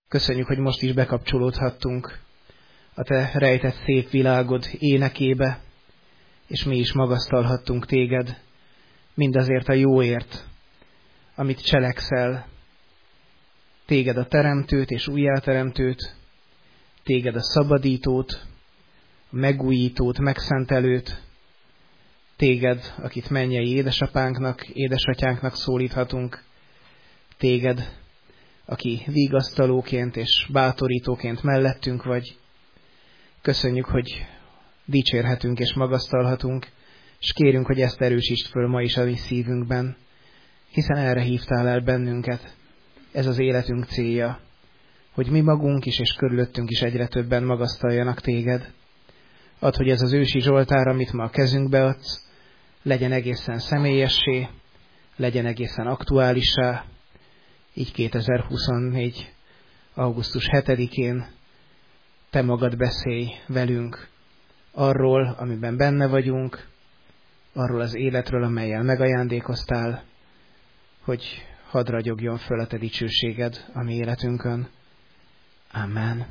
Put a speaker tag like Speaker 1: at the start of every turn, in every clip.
Speaker 1: Köszönjük, hogy most is bekapcsolódhattunk a Te rejtett szép világod énekébe, és mi is magasztalhattunk Téged, mindazért a jóért, amit cselekszel. Téged a teremtőt és újjáteremtőt, Téged a szabadítót, a megújítót, megszentelőt, Téged, akit mennyei édesapánknak, édesatyánknak szólíthatunk, Téged, aki vigasztalóként és bátorítóként mellettünk vagy. Köszönjük, hogy dicsérhetünk és magasztalhatunk, és kérünk, hogy ezt erősítsd föl ma is a mi szívünkben, hiszen erre hívtál el bennünket. Ez az életünk célja, hogy mi magunk is és körülöttünk is egyre többen magasztaljanak Téged. Add, hogy ez az ősi Zsoltár, amit ma a kezünkbe adsz, legyen egészen személyessé, legyen egészen aktuálissá, így 2024. augusztus 7-én Te magad beszélj velünk arról, amiben benne vagyunk, arról az életről, amellyel megajándékoztál, hogy hadd ragyogjon föl a Te dicsőséged a mi életünkön. Amen.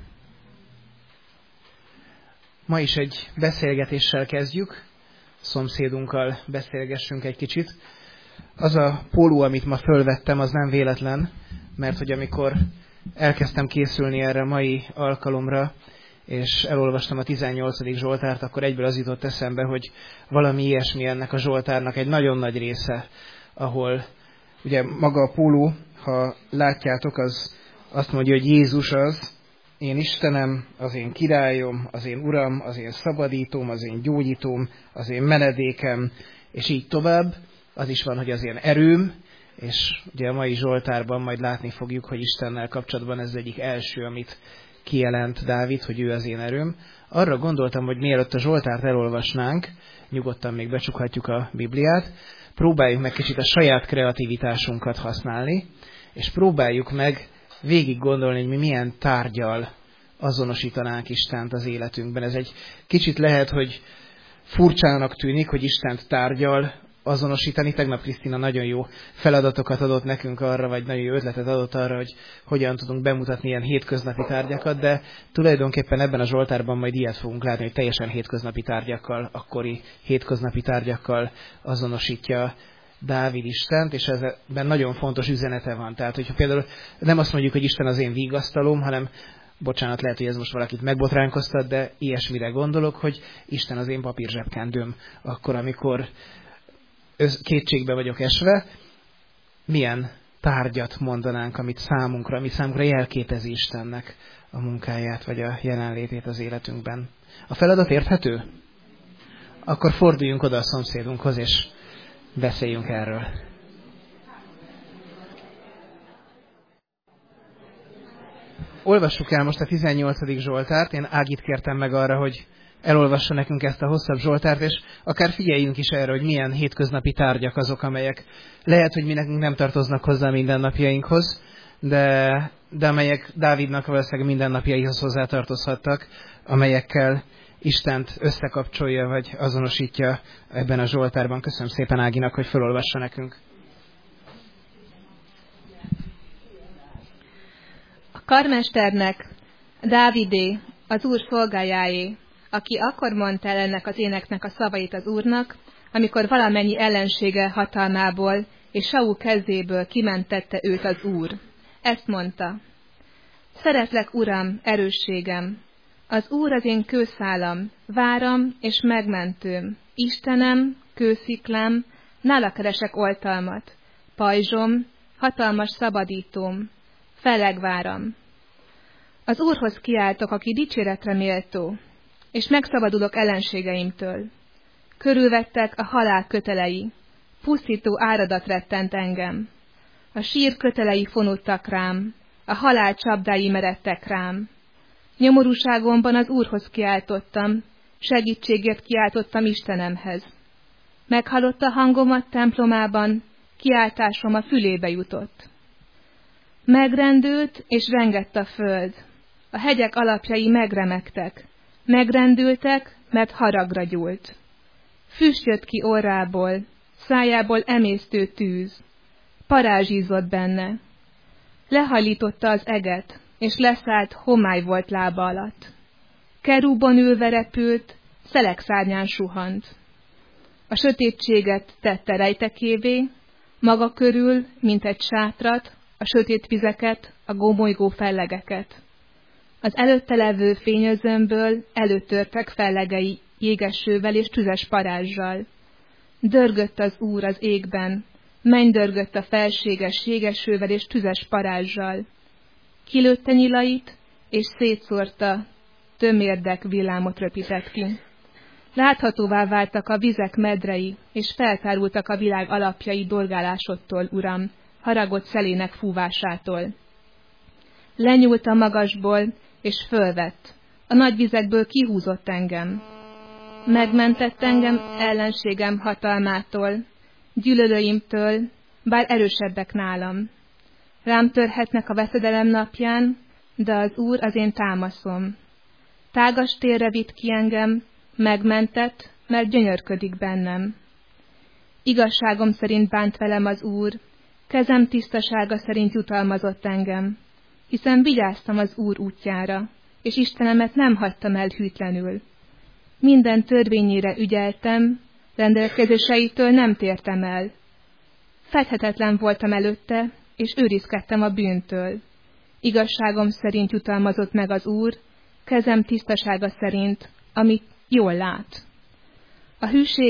Speaker 1: Ma is egy beszélgetéssel kezdjük, szomszédunkkal beszélgessünk egy kicsit. Az a póló, amit ma fölvettem, az nem véletlen, mert hogy amikor elkezdtem készülni erre a mai alkalomra, és elolvastam a 18. Zsoltárt, akkor egyből az jutott eszembe, hogy valami ilyesmi ennek a Zsoltárnak egy nagyon nagy része, ahol ugye maga a póló, ha látjátok, az azt mondja, hogy Jézus az én Istenem, az én királyom, az én Uram, az én szabadítóm, az én gyógyítóm, az én menedékem, és így tovább. Az is van, hogy az én erőm, és ugye a mai Zsoltárban majd látni fogjuk, hogy Istennel kapcsolatban ez egyik első, amit kijelent Dávid, hogy ő az én erőm. Arra gondoltam, hogy mielőtt a Zsoltárt elolvasnánk, nyugodtan még becsukhatjuk a Bibliát, próbáljuk meg kicsit a saját kreativitásunkat használni, és próbáljuk meg végig gondolni, hogy mi milyen tárggyal azonosítanánk Istent az életünkben. Ez egy kicsit lehet, hogy furcsának tűnik, hogy Istent tárggyal azonosítani. Tegnap Krisztina nagyon jó feladatokat adott nekünk arra, vagy nagyon jó ötletet adott arra, hogy hogyan tudunk bemutatni ilyen hétköznapi tárgyakat, de tulajdonképpen ebben a Zsoltárban majd ilyet fogunk látni, hogy teljesen hétköznapi tárgyakkal, akkori hétköznapi tárgyakkal azonosítja Dávid Istent, és ebben nagyon fontos üzenete van. Tehát, hogyha például nem azt mondjuk, hogy Isten az én vigasztalóm, hanem, bocsánat, lehet, hogy ez most valakit megbotránkoztat, de ilyesmire gondolok, hogy Isten az én papírzsebkendőm. Akkor, amikor kétségbe vagyok esve, milyen tárgyat mondanánk, ami számunkra jelképezi Istennek a munkáját, vagy a jelenlétét az életünkben. A feladat érthető? Akkor forduljunk oda a szomszédunkhoz, és beszéljünk erről. Olvassuk el most a 18. Zsoltárt. Én Ágit kértem meg arra, hogy elolvassa nekünk ezt a hosszabb Zsoltárt, és akár figyeljünk is erre, hogy milyen hétköznapi tárgyak azok, amelyek lehet, hogy mi nekünk nem tartoznak hozzá mindennapjainkhoz, de amelyek Dávidnak valószínűleg mindennapjaihoz hozzátartozhattak, amelyekkel Istent összekapcsolja, vagy azonosítja ebben a Zsoltárban. Köszönöm szépen Áginak, hogy felolvassa nekünk.
Speaker 2: A karmesternek, Dávidé, az Úr szolgájáé, aki akkor mondta el ennek az éneknek a szavait az Úrnak, amikor valamennyi ellensége hatalmából és Saul kezéből kimentette őt az Úr. Ezt mondta: Szeretlek, Uram, erősségem, az Úr az én kőszálam, váram és megmentőm, Istenem, kősziklám, nála keresek oltalmat, pajzsom, hatalmas szabadítóm, felegváram. Az Úrhoz kiáltok, aki dicséretre méltó, és megszabadulok ellenségeimtől. Körülvettek a halál kötelei, pusztító áradat rettent engem. A sír kötelei fonódtak rám, a halál csapdái meredtek rám. Nyomorúságomban az Úrhoz kiáltottam, segítségért kiáltottam Istenemhez. Meghallotta hangomat templomában, kiáltásom a fülébe jutott. Megrendült és rengett a föld, a hegyek alapjai megremegtek, megrendültek, mert haragra gyúlt. Füst jött ki orrából, szájából emésztő tűz, parázsízott benne. Lehajlította az eget, és leszállt homály volt lába alatt. Kerúbon ülve repült, szelek-szárnyán suhant. A sötétséget tette rejtekévé, maga körül, mint egy sátrat, a sötét vizeket, a gomolygó fellegeket. Az előtte levő fényözömből előtörtek fellegei jégesővel és tüzes parázsal. Dörgött az Úr az égben, mennydörgött a felséges jégesővel és tüzes parázsal. Kilőtte nyilait, és szétszórta, tömérdek villámot röpített ki. Láthatóvá váltak a vizek medrei, és feltárultak a világ alapjai dorgálásodtól, Uram, haragott szelének fúvásától. Lenyúlt a magasból, és fölvett, a nagy vizekből kihúzott engem. Megmentett engem ellenségem hatalmától, gyűlölőimtől, bár erősebbek nálam. Rám törhetnek a veszedelem napján, de az Úr az én támaszom. Tágas térre vitt ki engem, megmentett, mert gyönyörködik bennem. Igazságom szerint bánt velem az Úr, kezem tisztasága szerint jutalmazott engem, hiszen vigyáztam az Úr útjára, és Istenemet nem hagytam el hűtlenül. Minden törvényére ügyeltem, rendelkezéseitől nem tértem el. Fedhetetlen voltam előtte, és őrizkedtem a bűntől. Igazságom szerint jutalmazott meg az Úr, kezem tisztasága szerint, amit jól lát. A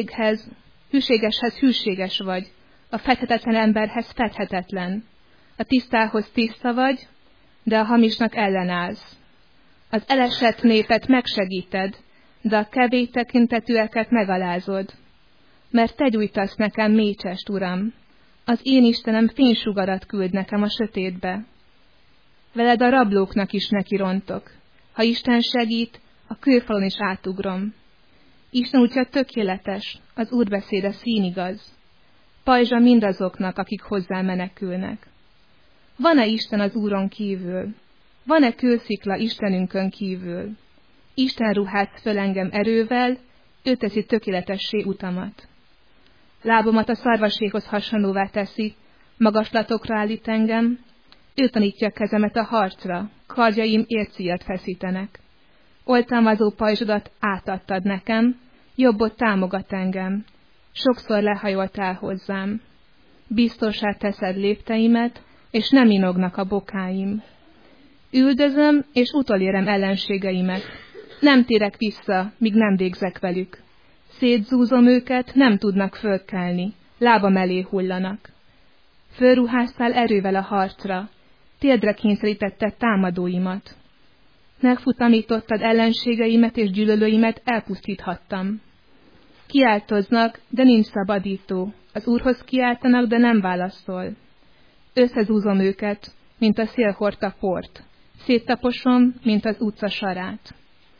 Speaker 2: hűségeshez hűséges vagy, a fedhetetlen emberhez fedhetetlen. A tisztához tiszta vagy, de a hamisnak ellenállsz. Az elesett népet megsegíted, de a kevés tekintetűeket megalázod. Mert te gyújtasz nekem mécsest, Uram, az én Istenem fénysugarat küld nekem a sötétbe. Veled a rablóknak is nekirontok. Ha Isten segít, a kőfalon is átugrom. Isten útja tökéletes, az Úr beszéde színigaz. Pajzsa mindazoknak, akik hozzá menekülnek. Van-e Isten az Úron kívül? Van-e kőszikla Istenünkön kívül? Isten ruház föl engem erővel, ő teszi tökéletessé utamat. Lábomat a szarvaséghoz hasonlóvá teszi, magaslatokra állít engem, ő tanítja kezemet a harcra, kardjaim ércíjat feszítenek. Oltalmazó pajzsodat átadtad nekem, jobbot támogat engem, sokszor lehajoltál hozzám. Biztossá teszed lépteimet, és nem inognak a bokáim. Üldözöm, és utolérem ellenségeimet. Nem térek vissza, míg nem végzek velük. Szétzúzom őket, nem tudnak fölkelni, lábam elé hullanak. Fölruháztál erővel a harcra, térdre kényszerítetted támadóimat. Megfutamítottad ellenségeimet és gyűlölőimet, elpusztíthattam. Kiáltoznak, de nincs szabadító, az Úrhoz kiáltanak, de nem válaszol. Összezúzom őket, mint a szél hordta port, széttaposom, mint az utca sarát.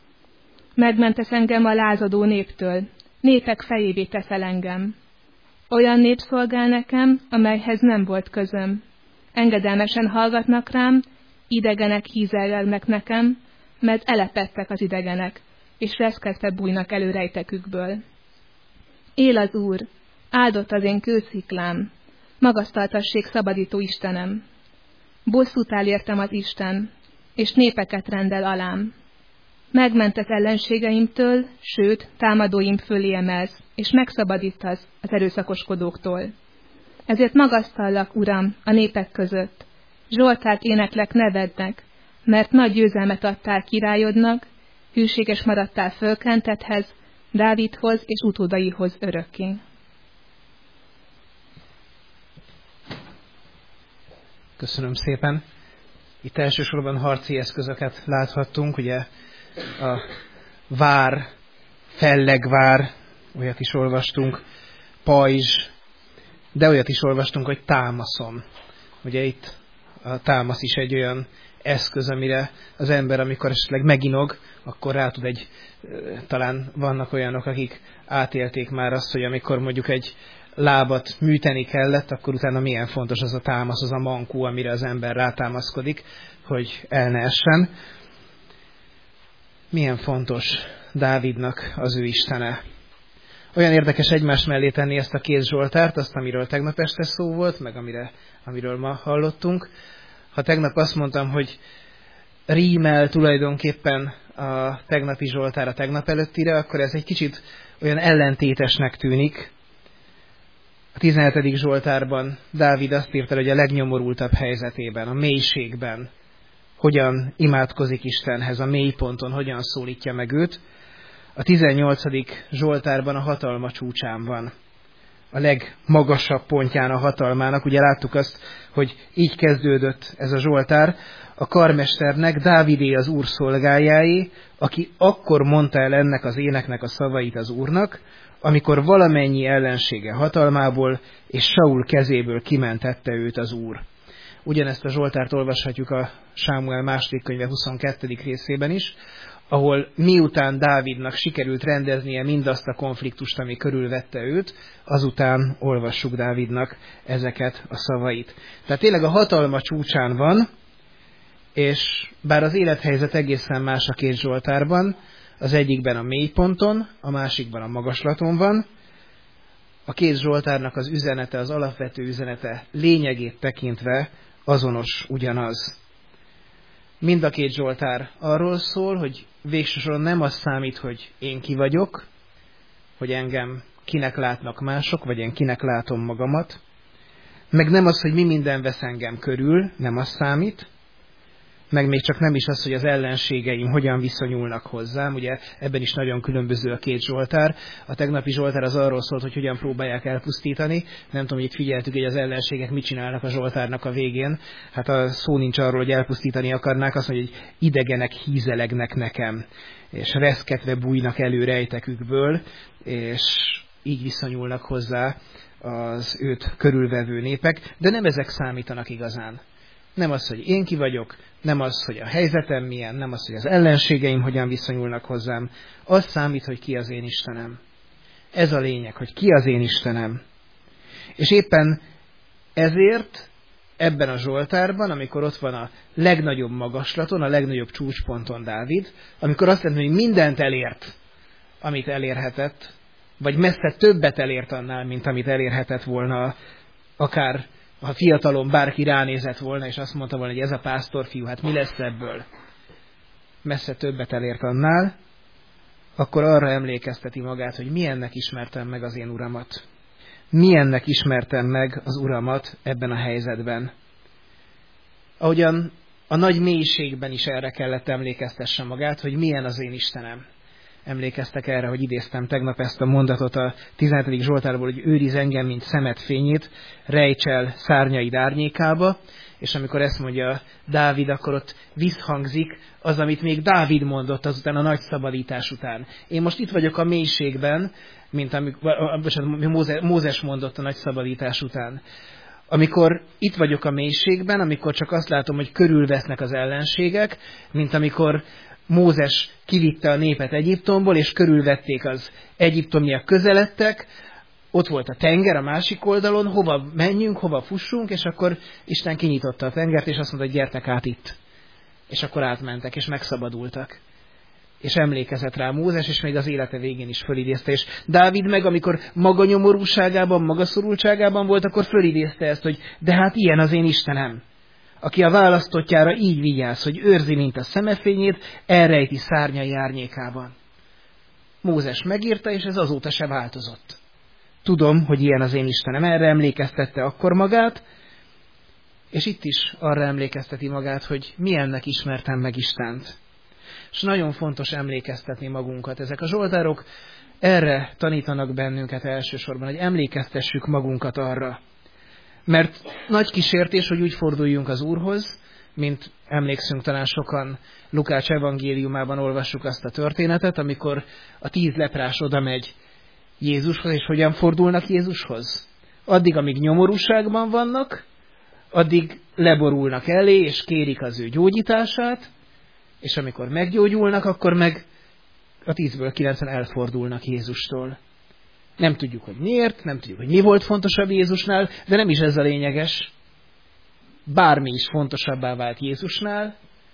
Speaker 2: Megmentesz engem a lázadó néptől, népek fejévé teszel engem. Olyan nép szolgál nekem, amelyhez nem volt közöm. Engedelmesen hallgatnak rám, idegenek hízelgelnek nekem, mert elepedtek az idegenek, és reszketve bújnak elő rejtekükből. Él az Úr, áldott az én kősziklám, magasztaltassék szabadító Istenem. Bosszút áll értem az Isten, és népeket rendel alám. Megmentesz ellenségeimtől, sőt, támadóim fölé emelsz, és megszabadítasz az erőszakoskodóktól. Ezért magasztallak, Uram, a népek között. Zsoltárt éneklek nevednek, mert nagy győzelmet adtál királyodnak, hűséges maradtál fölkentethez, Dávidhoz és utódaihoz örökké.
Speaker 1: Köszönöm szépen. Itt elsősorban harci eszközöket láthattunk, ugye a vár, fellegvár, olyat is olvastunk, pajzs, de olyat is olvastunk, hogy támaszom. Ugye itt a támasz is egy olyan eszköz, amire az ember, amikor esetleg meginog, akkor rá tud talán vannak olyanok, akik átélték már azt, hogy amikor mondjuk egy lábat műteni kellett, akkor utána milyen fontos az a támasz, az a mankó, amire az ember rátámaszkodik, hogy el ne essen. Milyen fontos Dávidnak az ő Istene. Olyan érdekes egymás mellé tenni ezt a két Zsoltárt, azt, amiről tegnap este szó volt, meg amiről ma hallottunk. Ha tegnap azt mondtam, hogy rímel tulajdonképpen a tegnapi Zsoltár a tegnap előttire, akkor ez egy kicsit olyan ellentétesnek tűnik. A 17. Zsoltárban Dávid azt írta, hogy a legnyomorultabb helyzetében, a mélységben hogyan imádkozik Istenhez, a mélyponton hogyan szólítja meg őt. A 18. Zsoltárban a hatalma csúcsán van, a legmagasabb pontján a hatalmának. Ugye láttuk azt, hogy így kezdődött ez a Zsoltár: a karmesternek, Dávidé az Úr szolgájáé, aki akkor mondta el ennek az éneknek a szavait az Úrnak, amikor valamennyi ellensége hatalmából és Saul kezéből kimentette őt az Úr. Ugyanezt a Zsoltárt olvashatjuk a Sámuel második könyve 22. részében is, ahol miután Dávidnak sikerült rendeznie mindazt a konfliktust, ami körülvette őt, azután olvassuk Dávidnak ezeket a szavait. Tehát tényleg a hatalma csúcsán van, és bár az élethelyzet egészen más a két Zsoltárban, az egyikben a mélyponton, a másikban a magaslaton van, a két Zsoltárnak az üzenete, az alapvető üzenete lényegét tekintve azonos, ugyanaz. Mind a két Zsoltár arról szól, hogy végső soron nem az számít, hogy én ki vagyok, hogy engem kinek látnak mások, vagy én kinek látom magamat, meg nem az, hogy mi minden vesz engem körül, nem az számít, meg még csak nem is az, hogy az ellenségeim hogyan viszonyulnak hozzám. Ugye ebben is nagyon különböző a két Zsoltár. A tegnapi Zsoltár az arról szólt, hogy hogyan próbálják elpusztítani. Nem tudom, hogy itt figyeltük, hogy az ellenségek mit csinálnak a Zsoltárnak a végén. Hát a szó nincs arról, hogy elpusztítani akarnák, azt mondja, hogy idegenek hízelegnek nekem, és reszketve bújnak elő rejtekükből, és így viszonyulnak hozzá az őt körülvevő népek. De nem ezek számítanak igazán. Nem az, hogy én ki vagyok, nem az, hogy a helyzetem milyen, nem az, hogy az ellenségeim hogyan viszonyulnak hozzám. Az számít, hogy ki az én Istenem. Ez a lényeg, hogy ki az én Istenem. És éppen ezért ebben a Zsoltárban, amikor ott van a legnagyobb magaslaton, a legnagyobb csúcsponton Dávid, amikor azt mondja, hogy mindent elért, amit elérhetett, vagy messze többet elért annál, mint amit elérhetett volna, akár ha fiatalon bárki ránézett volna, és azt mondta volna, hogy ez a pásztorfiú, hát mi lesz ebből? Messze többet elért annál, akkor arra emlékezteti magát, hogy milyennek ismertem meg az én Uramat. Milyennek ismertem meg az Uramat ebben a helyzetben. Ahogyan a nagy mélységben is erre kellett emlékeztesse magát, hogy milyen az én Istenem. Emlékeztek erre, hogy idéztem tegnap ezt a mondatot a 17. Zsoltárból, hogy őriz engem, mint szemet fényét, rejts el szárnyaid árnyékába, és amikor ezt mondja Dávid, akkor ott visszhangzik az, amit még Dávid mondott azután a nagy szabadítás után. Én most itt vagyok a mélységben, mint amikor Mózes mondott a nagy szabadítás után. Amikor itt vagyok a mélységben, amikor csak azt látom, hogy körülvesznek az ellenségek, mint amikor Mózes kivitte a népet Egyiptomból, és körülvették az egyiptomiak, közeledtek, ott volt a tenger a másik oldalon, hova menjünk, hova fussunk, és akkor Isten kinyitotta a tengert, és azt mondta, hogy gyertek át itt. És akkor átmentek, és megszabadultak. És emlékezett rá Mózes, és még az élete végén is fölidézte. És Dávid meg, amikor maga nyomorúságában, maga szorultságában volt, akkor fölidézte ezt, hogy de hát ilyen az én Istenem, aki a választottjára így vigyáz, hogy őrzi, mint a szemefényét, elrejti szárnyai árnyékában. Mózes megírta, és ez azóta se változott. Tudom, hogy ilyen az én Istenem. Erre emlékeztette akkor magát, és itt is arra emlékezteti magát, hogy milyennek ismertem meg Istent. És nagyon fontos emlékeztetni magunkat. Ezek a zsoltárok erre tanítanak bennünket elsősorban, hogy emlékeztessük magunkat arra. Mert nagy kísértés, hogy úgy forduljunk az Úrhoz, mint emlékszünk talán sokan, Lukács evangéliumában olvassuk azt a történetet, amikor a 10 leprás oda megy Jézushoz, és hogyan fordulnak Jézushoz? Addig, amíg nyomorúságban vannak, addig leborulnak elé, és kérik az ő gyógyítását, és amikor meggyógyulnak, akkor meg a 10-ből 9-en elfordulnak Jézustól. Nem tudjuk, hogy miért, nem tudjuk, hogy mi volt fontosabb Jézusnál, de nem is ez a lényeges. Bármi is fontosabbá vált Jézusnál,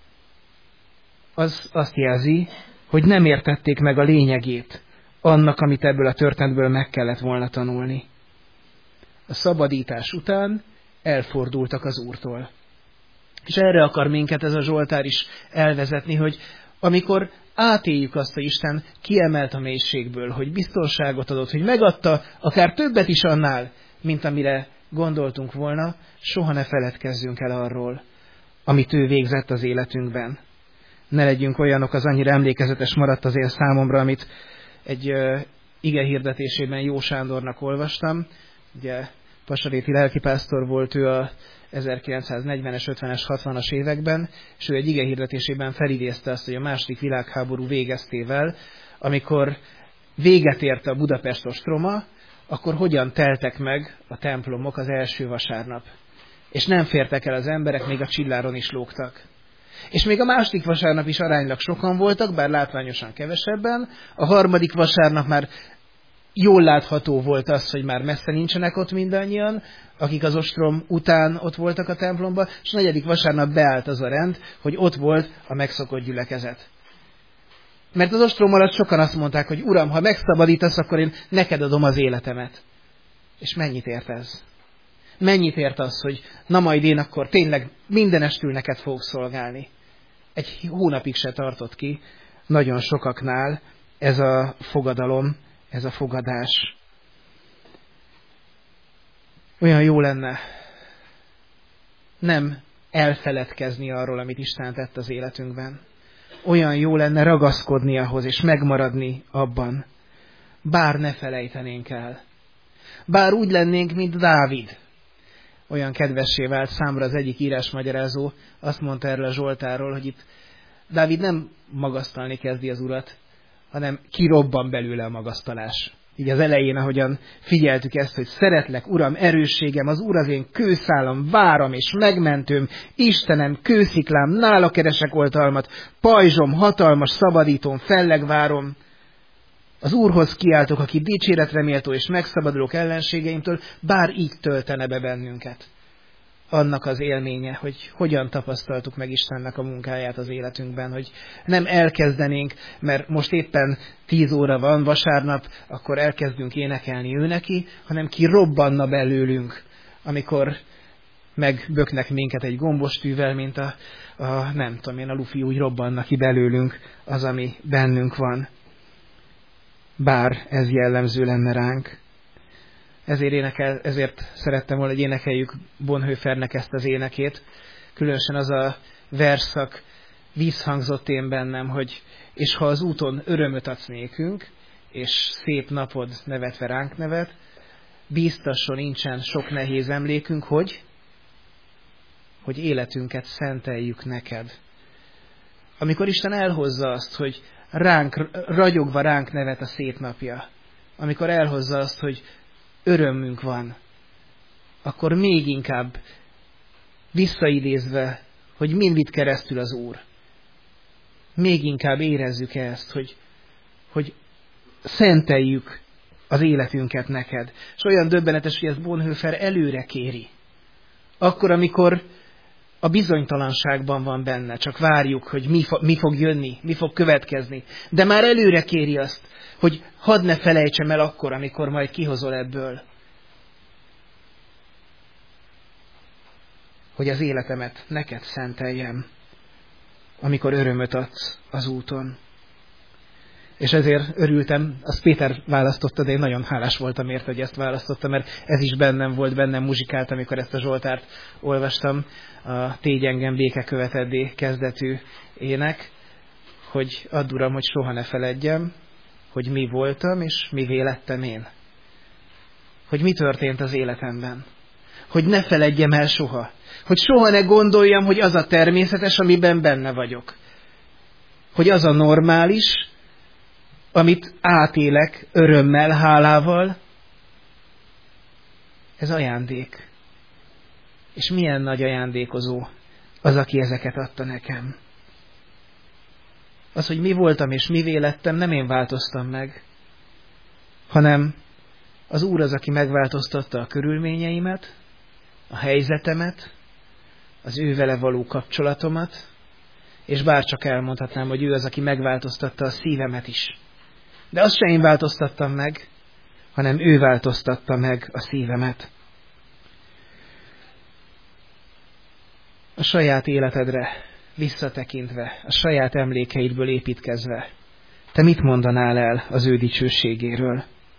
Speaker 1: az azt jelzi, hogy nem értették meg a lényegét annak, amit ebből a történetből meg kellett volna tanulni. A szabadítás után elfordultak az Úrtól. És erre akar minket ez a Zsoltár is elvezetni, hogy amikor átéljük azt, hogy Isten kiemelt a mélységből, hogy biztonságot adott, hogy megadta akár többet is annál, mint amire gondoltunk volna, soha ne feledkezzünk el arról, amit ő végzett az életünkben. Ne legyünk olyanok, az annyira emlékezetes maradt azért számomra, amit egy ige hirdetésében Jó Sándornak olvastam. Ugye pasaréti lelkipásztor volt ő a 1940-es, 50-es, 60-as években, és ő egy ige hirdetésében felidézte azt, hogy a II. Világháború végeztével, amikor véget ért a Budapest ostroma, akkor hogyan teltek meg a templomok az első vasárnap. És nem fértek el az emberek, még a csilláron is lógtak. És még a második vasárnap is aránylag sokan voltak, bár látványosan kevesebben. A harmadik vasárnap már jól látható volt az, hogy már messze nincsenek ott mindannyian, akik az ostrom után ott voltak a templomban, és a negyedik vasárnap beállt az a rend, hogy ott volt a megszokott gyülekezet. Mert az ostrom alatt sokan azt mondták, hogy Uram, ha megszabadítasz, akkor én neked adom az életemet. És mennyit ért ez? Mennyit ért az, hogy na majd én akkor tényleg mindenestül neked fogok szolgálni? Egy hónapig se tartott ki nagyon sokaknál ez a fogadalom, ez a fogadás. Olyan jó lenne nem elfeledkezni arról, amit Isten tett az életünkben. Olyan jó lenne ragaszkodni ahhoz, és megmaradni abban. Bár ne felejtenénk el. Bár úgy lennénk, mint Dávid. Olyan kedvessé vált számra az egyik írásmagyarázó, azt mondta erről a Zsoltárról, hogy itt Dávid nem magasztalni kezdi az Urat, hanem kirobban belőle a magasztalás. Így az elején, ahogyan figyeltük ezt, hogy szeretlek, Uram, erősségem, az Úr az én kőszálam, váram és megmentőm, Istenem, kősziklám, nála keresek oltalmat, pajzsom, hatalmas, szabadítom, fellegvárom. Az Úrhoz kiáltok, aki dicséretre méltó, és megszabadulok ellenségeimtől, bár így töltene be bennünket. Annak az élménye, hogy hogyan tapasztaltuk meg Istennek a munkáját az életünkben, hogy nem elkezdenénk, mert most éppen 10 óra van, vasárnap, akkor elkezdünk énekelni ő neki, hanem ki robbanna belőlünk, amikor megböknek minket egy gombostűvel, mint a nem tudom én, a lufi úgy robbanna ki belőlünk az, ami bennünk van. Bár ez jellemző lenne ránk. Ezért szerettem volna, hogy énekeljük Bonhoeffernek ezt az énekét. Különösen az a versszak visszhangzott én bennem, hogy és ha az úton örömöt adsz nékünk, és szép napod nevetve ránk nevet, bíztasson nincsen sok nehéz emlékünk, hogy életünket szenteljük neked. Amikor Isten elhozza azt, hogy ragyogva ránk nevet a szép napja, amikor elhozza azt, hogy örömünk van, akkor még inkább visszaidézve, hogy mind vitt keresztül az Úr, még inkább érezzük ezt, hogy szenteljük az életünket neked. És olyan döbbenetes, hogy ezt Bonhoeffer előre kéri. Akkor, amikor a bizonytalanságban van benne, csak várjuk, hogy mi fog jönni, mi fog következni. De már előre kéri azt, hogy hadd ne felejtsem el akkor, amikor majd kihozol ebből. Hogy az életemet neked szenteljem, amikor örömöt adsz az úton. És ezért örültem, azt Péter választotta, de én nagyon hálás voltam érte, hogy ezt választotta, mert ez is bennem muzsikált, amikor ezt a Zsoltárt olvastam, a Tégy engem béke követeddé kezdetű ének, hogy add Uram, hogy soha ne feledjem, hogy mi voltam, és mivé lettem én. Hogy mi történt az életemben. Hogy ne feledjem el soha. Hogy soha ne gondoljam, hogy az a természetes, amiben benne vagyok. Hogy az a normális, amit átélek örömmel, hálával, ez ajándék. És milyen nagy ajándékozó az, aki ezeket adta nekem. Az, hogy mi voltam és mivé lettem, nem én változtam meg, hanem az Úr az, aki megváltoztatta a körülményeimet, a helyzetemet, az ő vele való kapcsolatomat, és bárcsak elmondhatnám, hogy ő az, aki megváltoztatta a szívemet is. De azt sem én változtattam meg, hanem ő változtatta meg a szívemet. a saját életedre visszatekintve, a saját emlékeidből építkezve, te mit mondanál el az ő dicsőségéről?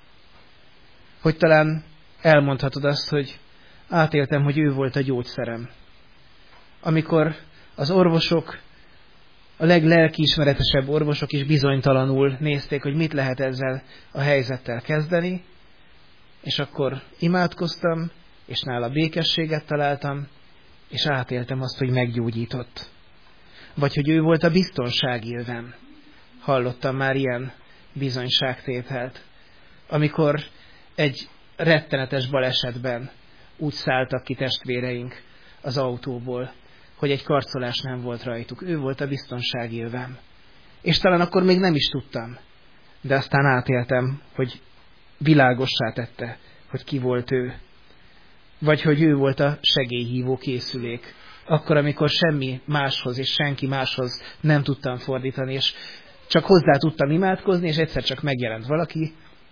Speaker 1: Hogy talán elmondhatod azt, hogy átéltem, hogy ő volt a gyógyszerem. Amikor az orvosok, a leglelkiismeretesebb orvosok is bizonytalanul nézték, hogy mit lehet ezzel a helyzettel kezdeni, és akkor imádkoztam, és nála békességet találtam, és átéltem azt, hogy meggyógyított. Vagy hogy ő volt a biztonsági övem. Hallottam már ilyen bizonyságtételt. Amikor egy rettenetes balesetben úgy szálltak ki testvéreink az autóból, hogy egy karcolás nem volt rajtuk. Ő volt a biztonsági övem. És talán akkor még nem is tudtam. De aztán átéltem, hogy világossá tette, hogy ki volt ő. Vagy hogy ő volt a segélyhívó készülék. Akkor, amikor semmi máshoz és senki máshoz nem tudtam fordítani, és csak hozzá tudtam imádkozni, és egyszer csak megjelent valaki,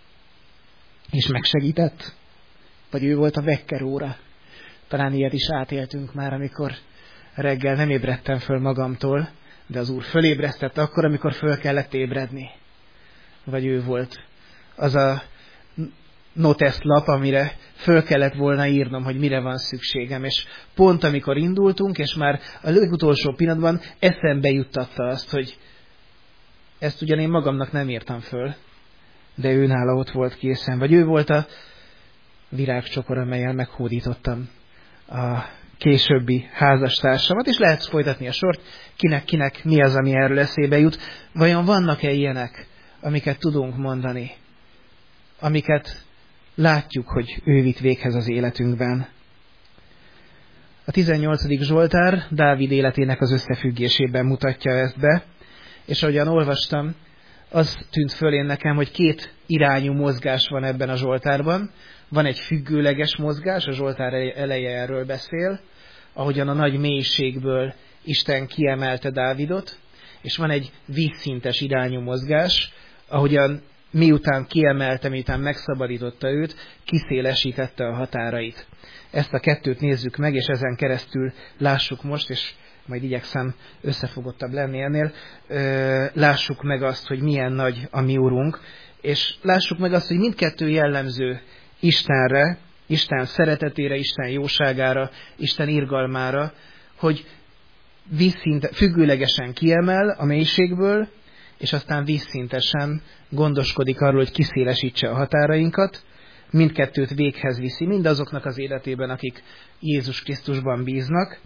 Speaker 1: és megsegített. Vagy ő volt a vekkeróra. Talán ilyet is átéltünk már, amikor reggel nem ébredtem föl magamtól, de az Úr fölébresztett akkor, amikor föl kellett ébredni. Vagy ő volt az a noteszlap, amire föl kellett volna írnom, hogy mire van szükségem. És pont amikor indultunk, és már a legutolsó pillanatban eszembe juttatta azt, hogy ezt ugyan én magamnak nem írtam föl, de ő nála ott volt készen. Vagy ő volt a virágcsokor, amellyel meghódítottam a későbbi házastársamat, és lehet folytatni a sort, kinek mi az, ami erről eszébe jut. Vajon vannak-e ilyenek, amiket tudunk mondani, amiket látjuk, hogy ő vitt véghez az életünkben? A 18. Zsoltár Dávid életének az összefüggésében mutatja ezt be, és ahogyan olvastam, az tűnt föl én nekem, hogy két irányú mozgás van ebben a Zsoltárban. Van egy függőleges mozgás, a Zsoltár eleje erről beszél, ahogyan a nagy mélységből Isten kiemelte Dávidot, és van egy vízszintes irányú mozgás, ahogyan miután kiemelte, miután megszabadította őt, kiszélesítette a határait. Ezt a kettőt nézzük meg, és ezen keresztül lássuk most, és majd igyekszem összefogottabb lenni ennél, lássuk meg azt, hogy milyen nagy a mi Urunk, és lássuk meg azt, hogy mindkettő jellemző Istenre, Isten szeretetére, Isten jóságára, Isten irgalmára, hogy függőlegesen kiemel a mélységből, és aztán vízszintesen gondoskodik arról, hogy kiszélesítse a határainkat, mindkettőt véghez viszi, mindazoknak az életében, akik Jézus Krisztusban bíznak.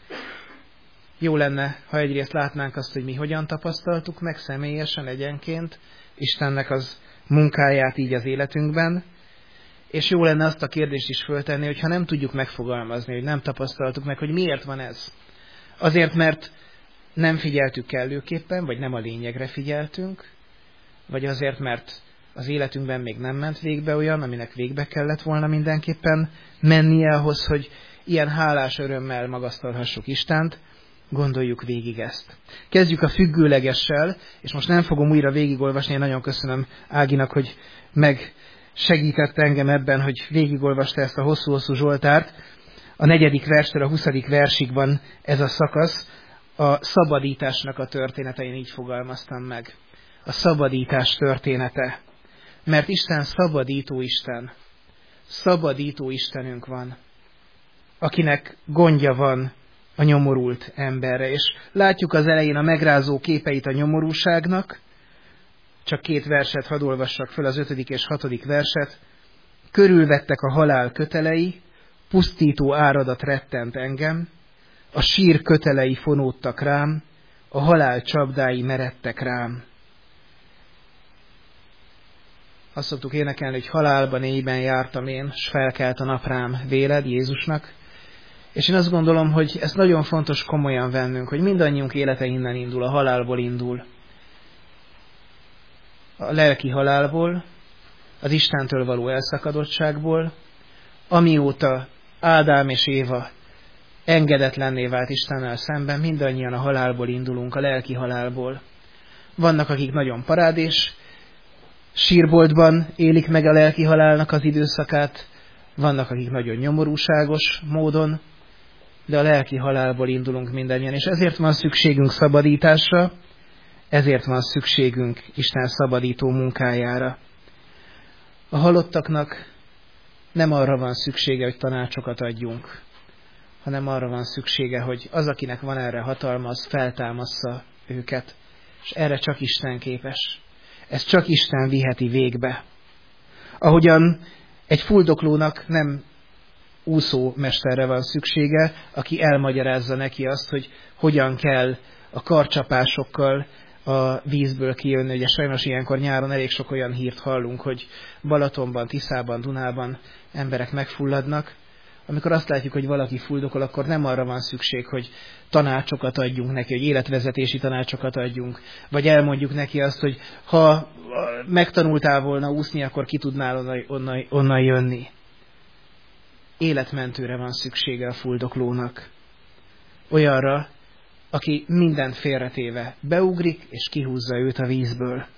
Speaker 1: Jó lenne, ha egyrészt látnánk azt, hogy mi hogyan tapasztaltuk meg személyesen, egyenként Istennek az munkáját így az életünkben, és jó lenne azt a kérdést is föltenni, hogy ha nem tudjuk megfogalmazni, hogy nem tapasztaltuk meg, hogy miért van ez. Azért, mert nem figyeltük kellőképpen, vagy nem a lényegre figyeltünk, vagy azért, mert az életünkben még nem ment végbe olyan, aminek végbe kellett volna mindenképpen mennie ahhoz, hogy ilyen hálás örömmel magasztalhassuk Istent. Gondoljuk végig ezt. Kezdjük a függőlegessel, és most nem fogom újra végigolvasni, én nagyon köszönöm Áginak, hogy megsegített engem ebben, hogy végigolvasta ezt a hosszú-hosszú Zsoltárt. A 4. verstől a 20. versig van ez a szakasz, a szabadításnak a története, én így fogalmaztam meg. A szabadítás története. Mert Isten szabadító Isten. Szabadító Istenünk van, akinek gondja van a nyomorult emberre. És látjuk az elején a megrázó képeit a nyomorúságnak. Csak 2 verset hadd olvassak föl, az 5. és 6. verset. Körülvettek a halál kötelei, pusztító áradat rettent engem, a sír kötelei fonódtak rám, a halál csapdái meredtek rám. Azt szoktuk énekelni, hogy halálban éjben jártam én, s felkelt a nap rám véled Jézusnak. És én azt gondolom, hogy ezt nagyon fontos komolyan vennünk, hogy mindannyiunk élete innen indul, a halálból indul. A lelki halálból, az Istentől való elszakadottságból, amióta Ádám és Éva engedetlenné vált Istennel szemben, mindannyian a halálból indulunk, a lelki halálból. Vannak, akik nagyon parádés, sírboltban élik meg a lelki halálnak az időszakát, vannak, akik nagyon nyomorúságos módon, de a lelki halálból indulunk mindannyian, és ezért van szükségünk szabadításra, ezért van szükségünk Isten szabadító munkájára. A halottaknak nem arra van szüksége, hogy tanácsokat adjunk, hanem arra van szüksége, hogy az, akinek van erre hatalma, az feltámassza őket, és erre csak Isten képes. Ezt csak Isten viheti végbe. Ahogyan egy fuldoklónak nem úszómesterre van szüksége, aki elmagyarázza neki azt, hogy hogyan kell a karcsapásokkal a vízből kijönni. Ugye sajnos ilyenkor nyáron elég sok olyan hírt hallunk, hogy Balatonban, Tiszában, Dunában emberek megfulladnak. Amikor azt látjuk, hogy valaki fuldokol, akkor nem arra van szükség, hogy tanácsokat adjunk neki, hogy életvezetési tanácsokat adjunk, vagy elmondjuk neki azt, hogy ha megtanultál volna úszni, akkor ki tudnál onnan jönni. Életmentőre van szüksége a fuldoklónak. Olyanra, aki mindent félretéve beugrik, és kihúzza őt a vízből.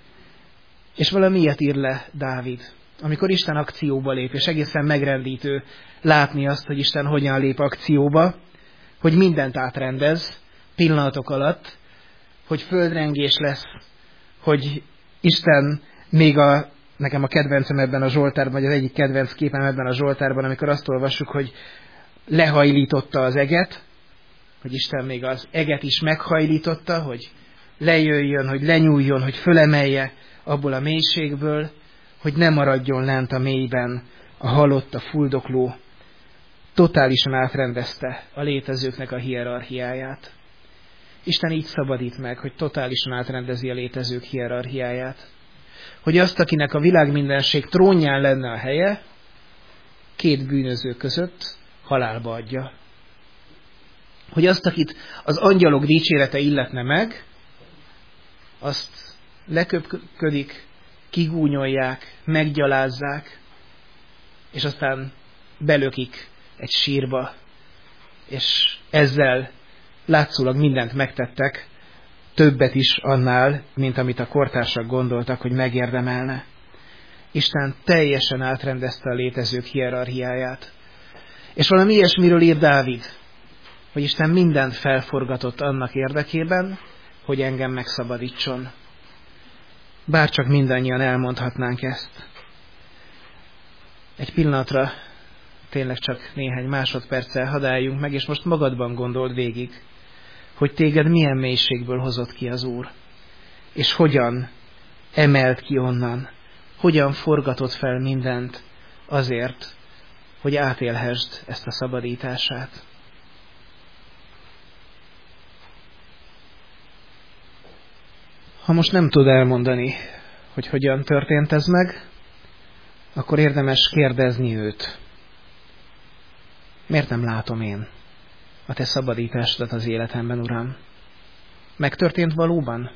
Speaker 1: És valami ilyet ír le Dávid, amikor Isten akcióba lép, és egészen megrendítő látni azt, hogy Isten hogyan lép akcióba, hogy mindent átrendez pillanatok alatt, hogy földrengés lesz, hogy Isten még nekem a kedvencem ebben a Zsoltárban, vagy az egyik kedvenc képem ebben a Zsoltárban, amikor azt olvassuk, hogy lehajlította az eget, hogy Isten még az eget is meghajlította, hogy lejöjjön, hogy lenyúljon, hogy fölemelje abból a mélységből, hogy ne maradjon lent a mélyben a halott, a fuldokló. Totálisan átrendezte a létezőknek a hierarchiáját. Isten így szabadít meg, hogy totálisan átrendezi a létezők hierarchiáját. Hogy azt, akinek a világmindenség trónján lenne a helye, két bűnöző között halálba adja. Hogy azt, akit az angyalok dicsérete illetne meg, azt leköpködik, kigúnyolják, meggyalázzák, és aztán belökik egy sírba, és ezzel látszólag mindent megtettek, többet is annál, mint amit a kortársak gondoltak, hogy megérdemelne. Isten teljesen átrendezte a létezők hierarchiáját. És valami ilyesmiről ír Dávid, hogy Isten mindent felforgatott annak érdekében, hogy engem megszabadítson. Bárcsak mindannyian elmondhatnánk ezt. Egy pillanatra, tényleg csak néhány másodperccel hadd álljunk meg, és most magadban gondold végig, hogy téged milyen mélységből hozott ki az Úr, és hogyan emelt ki onnan, hogyan forgatott fel mindent azért, hogy átélhessd ezt a szabadítását. Ha most nem tud elmondani, hogy hogyan történt ez meg, akkor érdemes kérdezni őt. Miért nem látom én a te szabadításodat az életemben, Uram? Megtörtént valóban?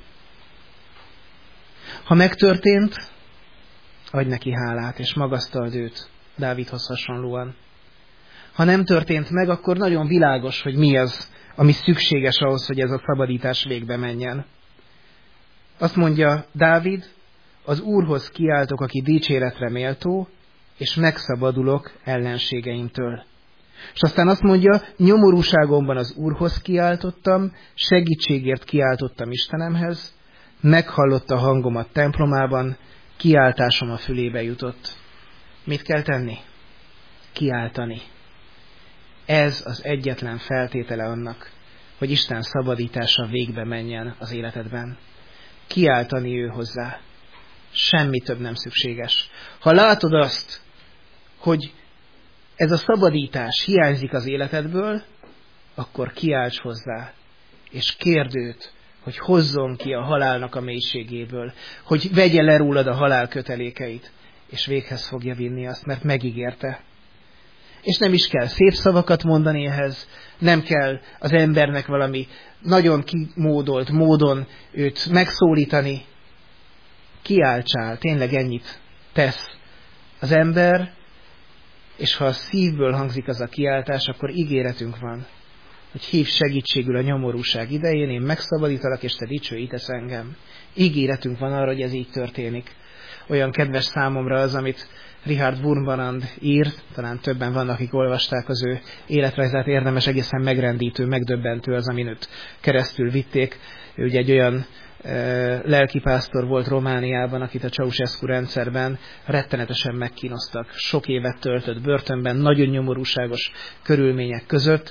Speaker 1: Ha megtörtént, adj neki hálát, és magasztald őt, Dávidhoz hasonlóan. Ha nem történt meg, akkor nagyon világos, hogy mi az, ami szükséges ahhoz, hogy ez a szabadítás végbe menjen. Azt mondja Dávid, az Úrhoz kiáltok, aki dicséretre méltó, és megszabadulok ellenségeimtől. És aztán azt mondja, nyomorúságomban az Úrhoz kiáltottam, segítségért kiáltottam Istenemhez, meghallotta hangomat templomában, kiáltásom a fülébe jutott. Mit kell tenni? Kiáltani. Ez az egyetlen feltétele annak, hogy Isten szabadítása végbe menjen az életedben. Kiáltani ő hozzá. Semmi több nem szükséges. Ha látod azt, hogy ez a szabadítás hiányzik az életedből, akkor kiálts hozzá, és kérd őt, hogy hozzon ki a halálnak a mélységéből, hogy vegye le rólad a halál kötelékeit, és véghez fogja vinni azt, mert megígérte. És nem is kell szép szavakat mondani ehhez, nem kell az embernek valami nagyon kimódolt módon őt megszólítani. Kiáltsál, tényleg ennyit tesz az ember, és ha a szívből hangzik az a kiáltás, akkor ígéretünk van, hogy hívj segítségül a nyomorúság idején, én megszabadítalak, és te dicsőítesz engem. Ígéretünk van arra, hogy ez így történik. Olyan kedves számomra az, amit Richard Wurmbrand ír, talán többen vannak, akik olvasták az ő életrajzát, érdemes, egészen megrendítő, megdöbbentő az, amin őt keresztül vitték. Ő ugye egy olyan lelkipásztor volt Romániában, akit a Ceausescu rendszerben rettenetesen megkínoztak. Sok évet töltött börtönben, nagyon nyomorúságos körülmények között.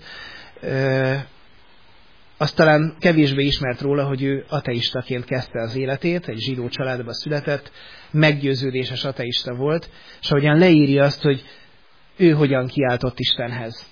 Speaker 1: Azt talán kevésbé ismert róla, hogy ő ateistaként kezdte az életét, egy zsidó családba született, meggyőződéses ateista volt, és ahogyan leírja azt, hogy ő hogyan kiáltott Istenhez.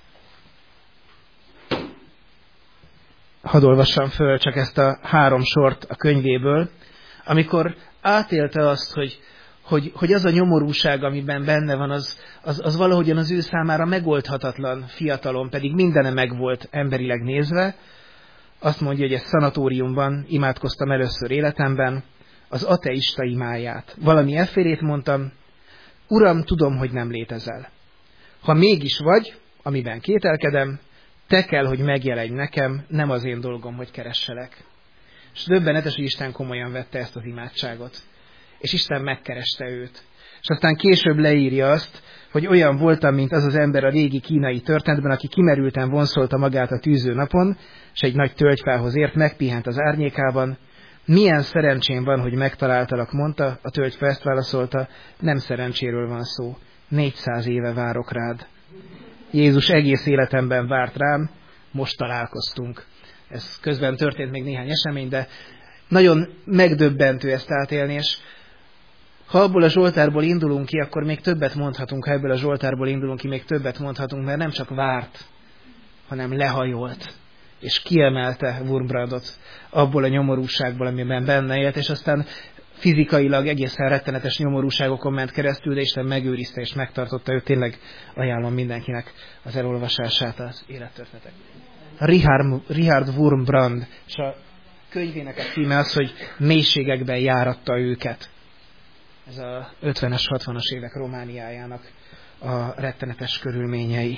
Speaker 1: Hadd olvassam föl csak ezt a 3 sort a könyvéből, amikor átélte azt, hogy az a nyomorúság, amiben benne van, az valahogyan az ő számára megoldhatatlan fiatalon, pedig mindene megvolt emberileg nézve. Azt mondja, hogy egy szanatóriumban imádkoztam először életemben, az ateista imáját. Valami efférét mondtam, Uram, tudom, hogy nem létezel. Ha mégis vagy, amiben kételkedem, te kell, hogy megjelenj nekem, nem az én dolgom, hogy keresselek. És döbbenetes, hogy Isten komolyan vette ezt az imádságot. És Isten megkereste őt. És aztán később leírja azt, hogy olyan voltam, mint az az ember a régi kínai történetben, aki kimerülten vonszolta magát a tűző napon, és egy nagy tölgyfához ért, megpihent az árnyékában. Milyen szerencsém van, hogy megtaláltalak, mondta, a tölgyfa ezt válaszolta, nem szerencséről van szó, 400 éve várok rád. Jézus egész életemben várt rám, most találkoztunk. Ez közben történt még néhány esemény, de nagyon megdöbbentő ezt átélni, és ha abból a Zsoltárból indulunk ki, akkor még többet mondhatunk, ha ebből a Zsoltárból indulunk ki, még többet mondhatunk, mert nem csak várt, hanem lehajolt, és kiemelte Wurmbrandot abból a nyomorúságból, amiben benne élt, és aztán fizikailag egészen rettenetes nyomorúságokon ment keresztül, de Isten megőrizte és megtartotta őt. Tényleg ajánlom mindenkinek az elolvasását az élettörténetek. Richard Wurmbrand, és a könyvének a címe az, hogy mélységekben járatta őket. Ez a 50-es, 60-as évek Romániájának a rettenetes körülményei.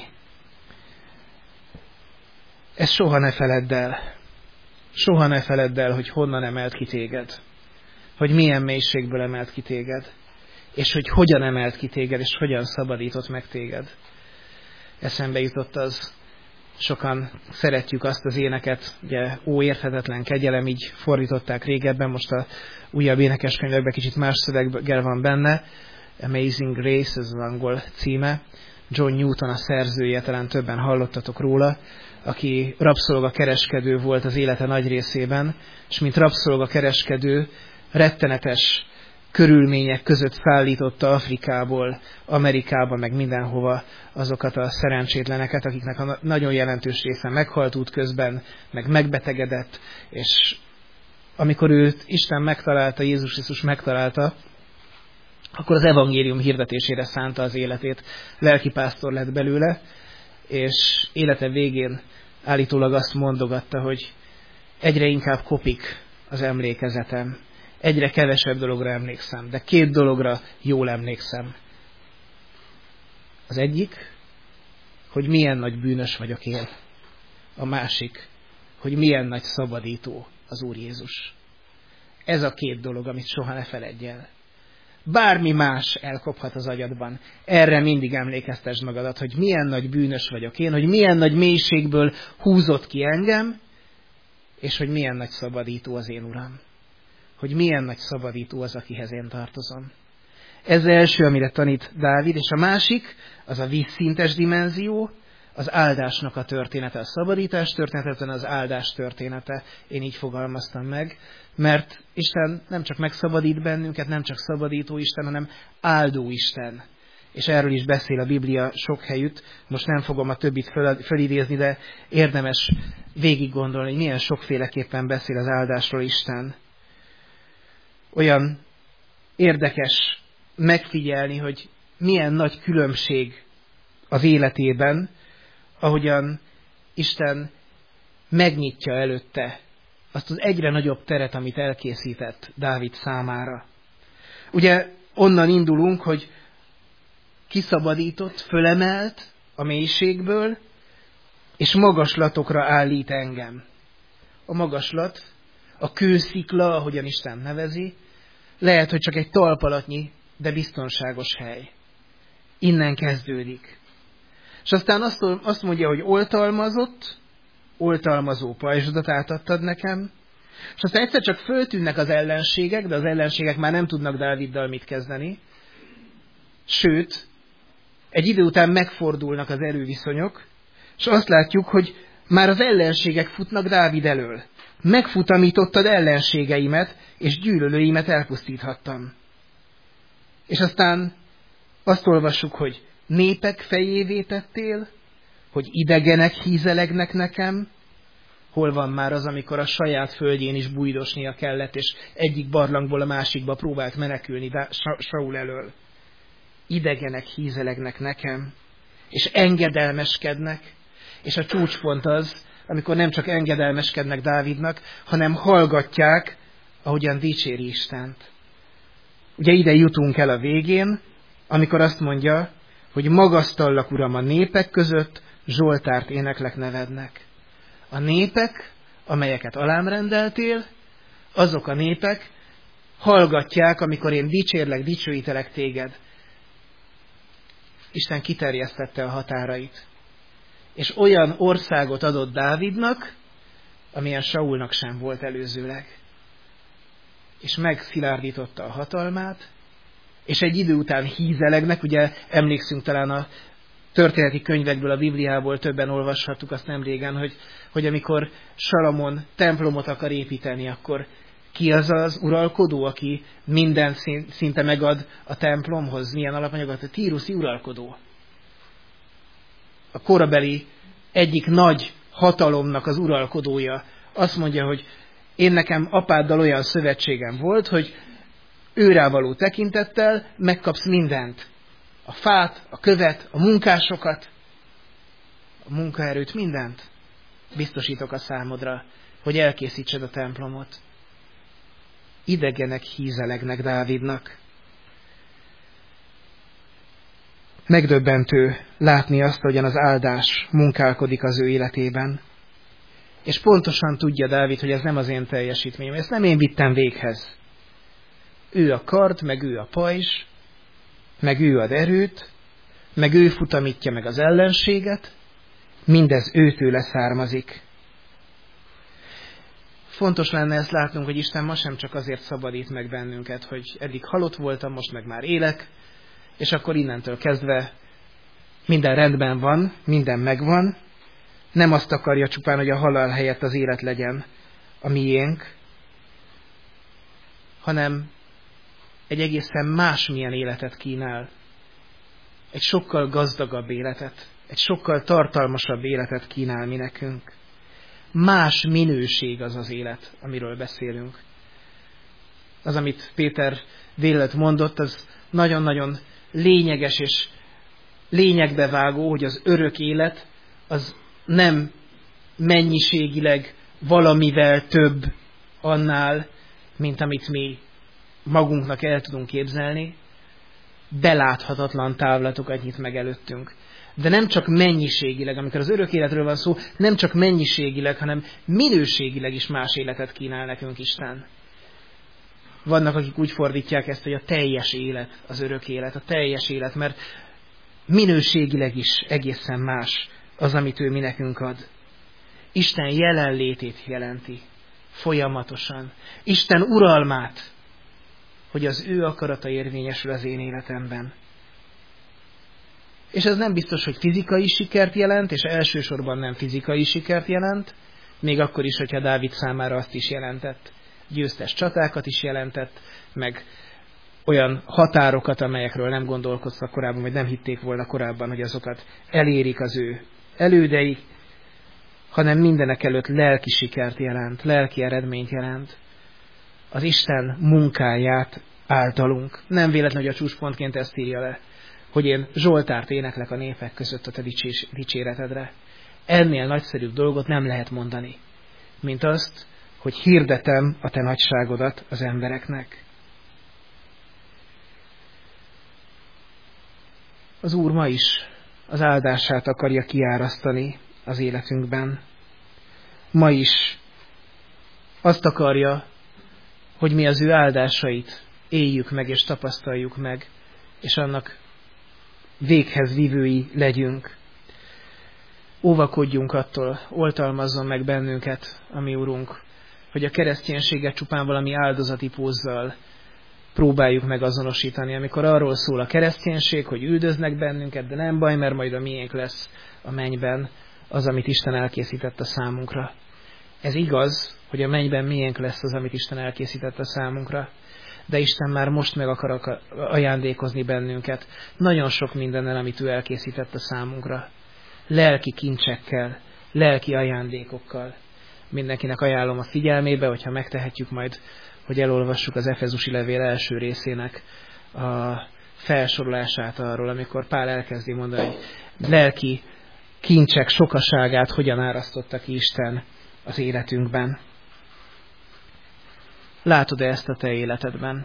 Speaker 1: Ezt soha ne feledd el. Soha ne feledd el, hogy honnan emelt ki téged. Hogy milyen mélységből emelt ki téged. És hogy hogyan emelt ki téged, és hogyan szabadított meg téged. Eszembe jutott az, sokan szeretjük azt az éneket, ugye, ó érthetetlen kegyelem, így fordították régebben, most a újabb énekeskönyvekben kicsit más szöveggel van benne. Amazing Grace, ez az angol címe. John Newton a szerzője, talán többen hallottatok róla, aki rabszolgakereskedő volt az élete nagy részében, és mint rabszolgakereskedő rettenetes körülmények között szállította Afrikából, Amerikába, meg mindenhova azokat a szerencsétleneket, akiknek a nagyon jelentős része meghalt útközben, meg megbetegedett, és amikor őt Isten megtalálta, Jézus Krisztus megtalálta, akkor az evangélium hirdetésére szánta az életét. Lelkipásztor lett belőle, és élete végén állítólag azt mondogatta, hogy egyre inkább kopik az emlékezetem. Egyre kevesebb dologra emlékszem, de 2 dologra jól emlékszem. Az egyik, hogy milyen nagy bűnös vagyok én. A másik, hogy milyen nagy szabadító az Úr Jézus. Ez a 2 dolog, amit soha ne feledj el. Bármi más elkophat az agyadban. Erre mindig emlékeztesd magadat, hogy milyen nagy bűnös vagyok én, hogy milyen nagy mélységből húzott ki engem, és hogy milyen nagy szabadító az én Uram. Hogy milyen nagy szabadító az, akihez én tartozom. Ez az első, amire tanít Dávid, és a másik, az a vízszintes dimenzió, az áldásnak a története, a szabadítás története, az áldás története. Én így fogalmaztam meg, mert Isten nem csak megszabadít bennünket, nem csak szabadító Isten, hanem áldó Isten. És erről is beszél a Biblia sok helyütt. Most nem fogom a többit felidézni, de érdemes végig gondolni, hogy milyen sokféleképpen beszél az áldásról Isten. Olyan érdekes megfigyelni, hogy milyen nagy különbség az életében, ahogyan Isten megnyitja előtte azt az egyre nagyobb teret, amit elkészített Dávid számára. Ugye onnan indulunk, hogy kiszabadított, fölemelt a mélységből, és magaslatokra állít engem. A magaslat, a kőszikla, ahogyan Isten nevezi, lehet, hogy csak egy talpalatnyi, de biztonságos hely. Innen kezdődik. És aztán azt mondja, hogy oltalmazó pajzsodat átadtad nekem, és aztán egyszer csak föltűnnek az ellenségek, de az ellenségek már nem tudnak Dáviddal mit kezdeni. Sőt, egy idő után megfordulnak az erőviszonyok, és azt látjuk, hogy már az ellenségek futnak Dávid elől. Megfutamítottad ellenségeimet, és gyűlölőimet elpusztíthattam. És aztán azt olvassuk, hogy népek fejévé tettél, hogy idegenek hízelegnek nekem. Hol van már az, amikor a saját földjén is bújdosnia kellett, és egyik barlangból a másikba próbált menekülni Saul elől. Idegenek hízelegnek nekem, és engedelmeskednek, és a csúcspont az, amikor nem csak engedelmeskednek Dávidnak, hanem hallgatják, ahogyan dicséri Istent. Ugye ide jutunk el a végén, amikor azt mondja, hogy magasztallak, Uram, a népek között, zsoltárt éneklek nevednek. A népek, amelyeket alám rendeltél, azok a népek hallgatják, amikor én dicsérlek, dicsőítelek téged. Isten kiterjesztette a határait. És olyan országot adott Dávidnak, amilyen Saulnak sem volt előzőleg. És megszilárdította a hatalmát, és egy idő után hízelegnek, ugye emlékszünk talán a történeti könyvekből, a Bibliából többen olvashattuk azt nem régen, hogy amikor Salamon templomot akar építeni, akkor ki az az uralkodó, aki minden szinte megad a templomhoz? Milyen alapanyagot? A tíruszi uralkodó. A korabeli egyik nagy hatalomnak az uralkodója azt mondja, hogy én nekem apáddal olyan szövetségem volt, hogy őrá való tekintettel megkapsz mindent. A fát, a követ, a munkásokat, a munkaerőt, mindent biztosítok a számodra, hogy elkészítsed a templomot. Idegenek hízelegnek Dávidnak. Megdöbbentő látni azt, hogyan az áldás munkálkodik az ő életében. És pontosan tudja Dávid, hogy ez nem az én teljesítményem, ezt nem én vittem véghez. Ő a kard, meg ő a pajzs, meg ő ad erőt, meg ő futamítja meg az ellenséget, mindez őtőle származik. Fontos lenne ezt látnunk, hogy Isten ma sem csak azért szabadít meg bennünket, hogy eddig halott voltam, most meg már élek, és akkor innentől kezdve minden rendben van, minden megvan. Nem azt akarja csupán, hogy a halál helyett az élet legyen a miénk, hanem egy egészen másmilyen életet kínál. Egy sokkal gazdagabb életet, egy sokkal tartalmasabb életet kínál mi nekünk. Más minőség az az élet, amiről beszélünk. Az, amit Péter délelőtt mondott, az nagyon-nagyon lényeges és lényegbevágó, hogy az örök élet az nem mennyiségileg valamivel több annál, mint amit mi magunknak el tudunk képzelni, beláthatatlan távlatokat nyit meg előttünk. De nem csak mennyiségileg, amikor az örök életről van szó, nem csak mennyiségileg, hanem minőségileg is más életet kínál nekünk Isten. Vannak, akik úgy fordítják ezt, hogy a teljes élet, az örök élet, a teljes élet, mert minőségileg is egészen más az, amit ő mi nekünk ad. Isten jelenlétét jelenti folyamatosan. Isten uralmát, hogy az ő akarata érvényesül az én életemben. És ez nem biztos, hogy fizikai sikert jelent, és elsősorban nem fizikai sikert jelent, még akkor is, hogyha Dávid számára azt is jelentett. Győztes csatákat is jelentett, meg olyan határokat, amelyekről nem gondolkoztak korábban, vagy nem hitték volna korábban, hogy azokat elérik az ő elődei, hanem mindenek előtt lelki sikert jelent, lelki eredményt jelent. Az Isten munkáját általunk. Nem véletlen, hogy a csúcspontként ezt írja le, hogy én zsoltárt éneklek a népek között a te dicséretedre. Ennél nagyszerűbb dolgot nem lehet mondani, mint azt, hogy hirdetem a te nagyságodat az embereknek. Az Úr ma is az áldását akarja kiárasztani az életünkben. Ma is azt akarja, hogy mi az ő áldásait éljük meg és tapasztaljuk meg, és annak véghez vívői legyünk. Óvakodjunk attól, oltalmazzon meg bennünket a mi Urunk, hogy a kereszténységet csupán valami áldozati pózzal próbáljuk meg azonosítani, amikor arról szól a kereszténység, hogy üldöznek bennünket, de nem baj, mert majd a miénk lesz a mennyben az, amit Isten elkészített a számunkra. Ez igaz, hogy a mennyben miénk lesz az, amit Isten elkészített a számunkra, de Isten már most meg akar ajándékozni bennünket nagyon sok mindennel, amit ő elkészített a számunkra. Lelki kincsekkel, lelki ajándékokkal. Mindenkinek ajánlom a figyelmébe, hogyha megtehetjük majd, hogy elolvassuk az Efezusi levél első részének a felsorolását arról, amikor Pál elkezdi mondani, hogy lelki kincsek sokaságát hogyan árasztotta ki Isten az életünkben. Látod-e ezt a te életedben?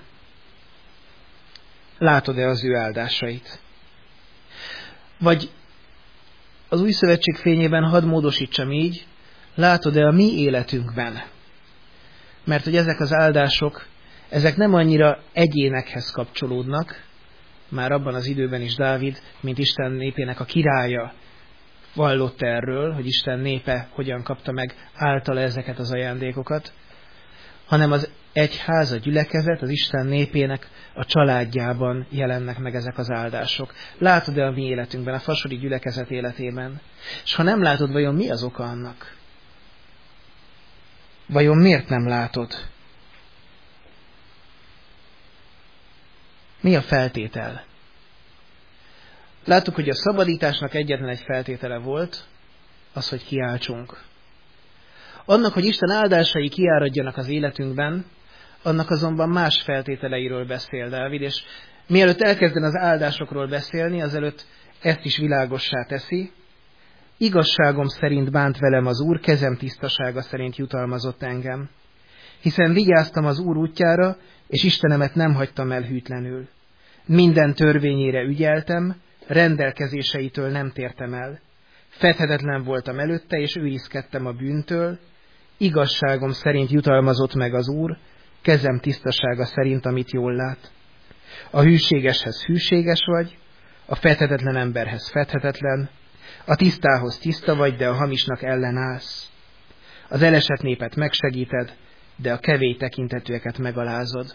Speaker 1: Látod-e az ő áldásait? Vagy az új szövetség fényében hadd módosítsam így, látod-e a mi életünkben? Mert hogy ezek az áldások, ezek nem annyira egyénekhez kapcsolódnak, már abban az időben is Dávid, mint Isten népének a királya vallott erről, hogy Isten népe hogyan kapta meg általa ezeket az ajándékokat, hanem az egyház, a gyülekezet, az Isten népének a családjában jelennek meg ezek az áldások. Látod-e a mi életünkben, a fasori gyülekezet életében? És ha nem látod, vajon mi az oka annak? Vajon miért nem látod? Mi a feltétel? Láttuk, hogy a szabadításnak egyetlen egy feltétele volt, az, hogy kiáltsunk. Annak, hogy Isten áldásai kiáradjanak az életünkben, annak azonban más feltételeiről beszél Dávid, és mielőtt elkezden az áldásokról beszélni, azelőtt ezt is világossá teszi. Igazságom szerint bánt velem az Úr, kezem tisztasága szerint jutalmazott engem. Hiszen vigyáztam az Úr útjára, és Istenemet nem hagytam el hűtlenül. Minden törvényére ügyeltem, rendelkezéseitől nem tértem el. Fedhetetlen voltam előtte, és őrizkedtem a bűntől. Igazságom szerint jutalmazott meg az Úr, kezem tisztasága szerint, amit jól lát. A hűségeshez hűséges vagy, a fedhetetlen emberhez fedhetetlen, a tisztához tiszta vagy, de a hamisnak ellenállsz. Az elesett népet megsegíted, de a kevély tekintetűeket megalázod.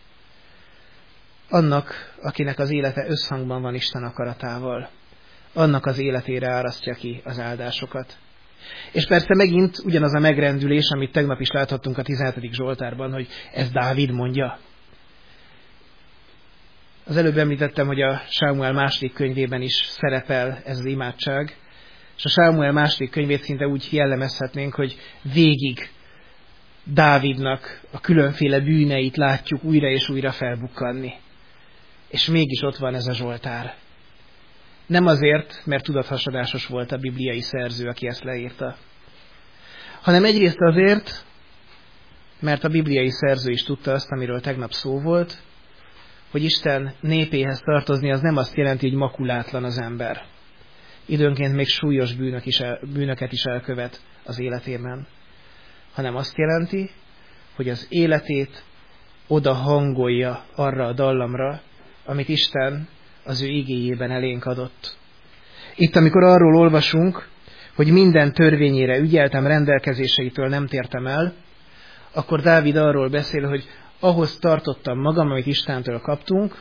Speaker 1: Annak, akinek az élete összhangban van Isten akaratával, annak az életére árasztja ki az áldásokat. És persze megint ugyanaz a megrendülés, amit tegnap is láthattunk a 17. Zsoltárban, hogy ez Dávid mondja. Az előbb említettem, hogy a Sámuel második könyvében is szerepel ez az imádság, és a Sámuel második könyvét szinte úgy jellemezhetnénk, hogy végig Dávidnak a különféle bűneit látjuk újra és újra felbukkanni. És mégis ott van ez a Zsoltár. Nem azért, mert tudathasadásos volt a bibliai szerző, aki ezt leírta, hanem egyrészt azért, mert a bibliai szerző is tudta azt, amiről tegnap szó volt, hogy Isten népéhez tartozni az nem azt jelenti, hogy makulátlan az ember. Időnként még súlyos bűnöket is elkövet az életében, hanem azt jelenti, hogy az életét oda hangolja arra a dallamra, amit Isten az ő igéjében elénk adott. Itt, amikor arról olvasunk, hogy minden törvényére ügyeltem, rendelkezéseitől nem tértem el, akkor Dávid arról beszél, hogy ahhoz tartottam magam, amit Istentől kaptunk,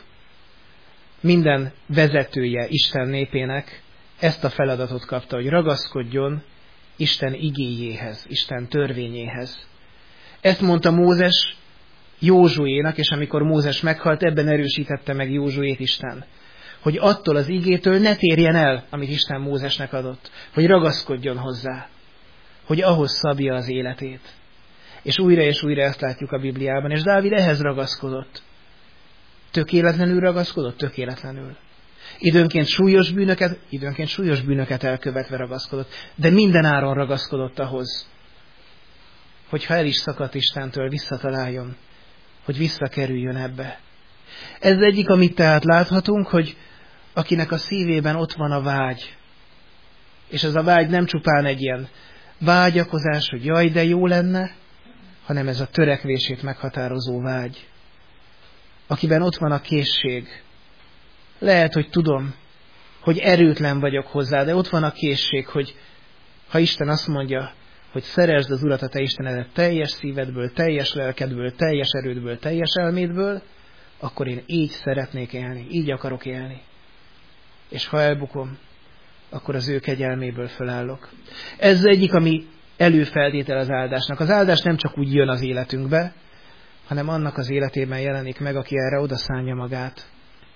Speaker 1: minden vezetője Isten népének ezt a feladatot kapta, hogy ragaszkodjon Isten igéjéhez, Isten törvényéhez. Ezt mondta Mózes Józsuénak, és amikor Mózes meghalt, ebben erősítette meg Józsuét Isten, hogy attól az igétől ne térjen el, amit Isten Mózesnek adott, hogy ragaszkodjon hozzá, hogy ahhoz szabja az életét. És újra ezt látjuk a Bibliában, és Dávid ehhez ragaszkodott. Tökéletlenül ragaszkodott? Tökéletlenül. Időnként súlyos bűnöket elkövetve ragaszkodott, de minden áron ragaszkodott ahhoz, hogyha el is szakadt Istentől, visszataláljon, hogy visszakerüljön ebbe. Ez egyik, amit tehát láthatunk, hogy akinek a szívében ott van a vágy, és ez a vágy nem csupán egy ilyen vágyakozás, hogy jaj, de jó lenne, hanem ez a törekvését meghatározó vágy. Akiben ott van a készség. Lehet, hogy tudom, hogy erőtlen vagyok hozzá, de ott van a készség, hogy ha Isten azt mondja, hogy szeresd az Urat a te Istenedet teljes szívedből, teljes lelkedből, teljes erődből, teljes elmédből, akkor én így szeretnék élni, így akarok élni. És ha elbukom, akkor az ő kegyelméből fölállok. Ez az egyik, ami előfeltétel az áldásnak. Az áldás nem csak úgy jön az életünkbe, hanem annak az életében jelenik meg, aki erre odaszánja magát.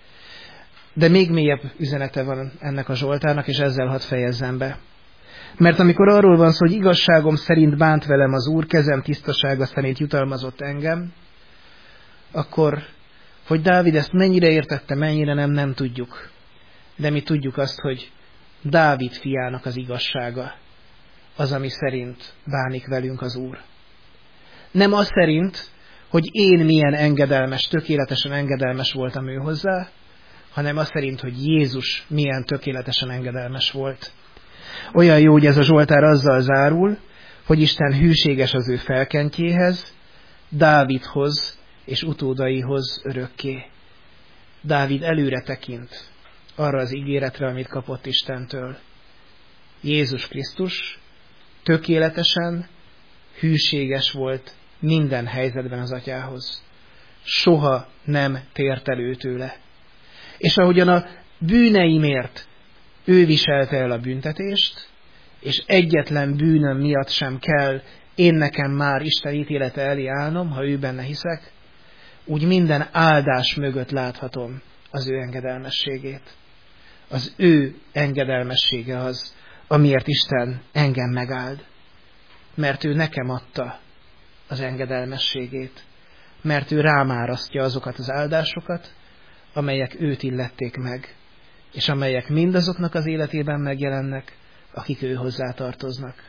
Speaker 1: De még mélyebb üzenete van ennek a Zsoltárnak, és ezzel hadd fejezzem be. Mert amikor arról van szó, hogy igazságom szerint bánt velem az Úr, kezem tisztasága szerint jutalmazott engem, akkor, hogy Dávid ezt mennyire értette, mennyire nem tudjuk. De mi tudjuk azt, hogy Dávid fiának az igazsága az, ami szerint bánik velünk az Úr. Nem az szerint, hogy én milyen engedelmes, tökéletesen engedelmes voltam ő hozzá, hanem az szerint, hogy Jézus milyen tökéletesen engedelmes volt. Olyan jó, hogy ez a Zsoltár azzal zárul, hogy Isten hűséges az ő felkentjéhez, Dávidhoz és utódaihoz örökké. Dávid előre tekint arra az ígéretre, amit kapott Istentől. Jézus Krisztus tökéletesen hűséges volt minden helyzetben az Atyához. Soha nem tért el ő tőle. És ahogyan a bűneimért ő viselte el a büntetést, és egyetlen bűnöm miatt sem kell én nekem már Isten ítélete elé állnom, ha ő benne hiszek, úgy minden áldás mögött láthatom az ő engedelmességét. Az ő engedelmessége az, amiért Isten engem megáld. Mert ő nekem adta az engedelmességét. Mert ő rám árasztja azokat az áldásokat, amelyek őt illették meg, és amelyek mindazoknak az életében megjelennek, akik ő hozzá tartoznak.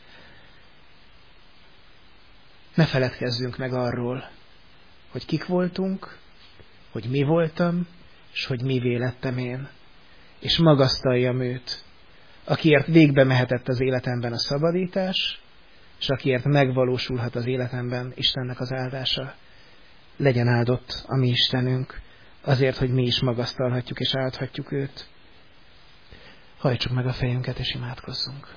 Speaker 1: Ne feledkezzünk meg arról, hogy kik voltunk, hogy mi voltam, és hogy mivé lettem én. És magasztaljam őt, akiért végbe mehetett az életemben a szabadítás, és akiért megvalósulhat az életemben Istennek az áldása. Legyen áldott a mi Istenünk, azért, hogy mi is magasztalhatjuk és áldhatjuk őt. Hajtsuk meg a fejünket és imádkozzunk.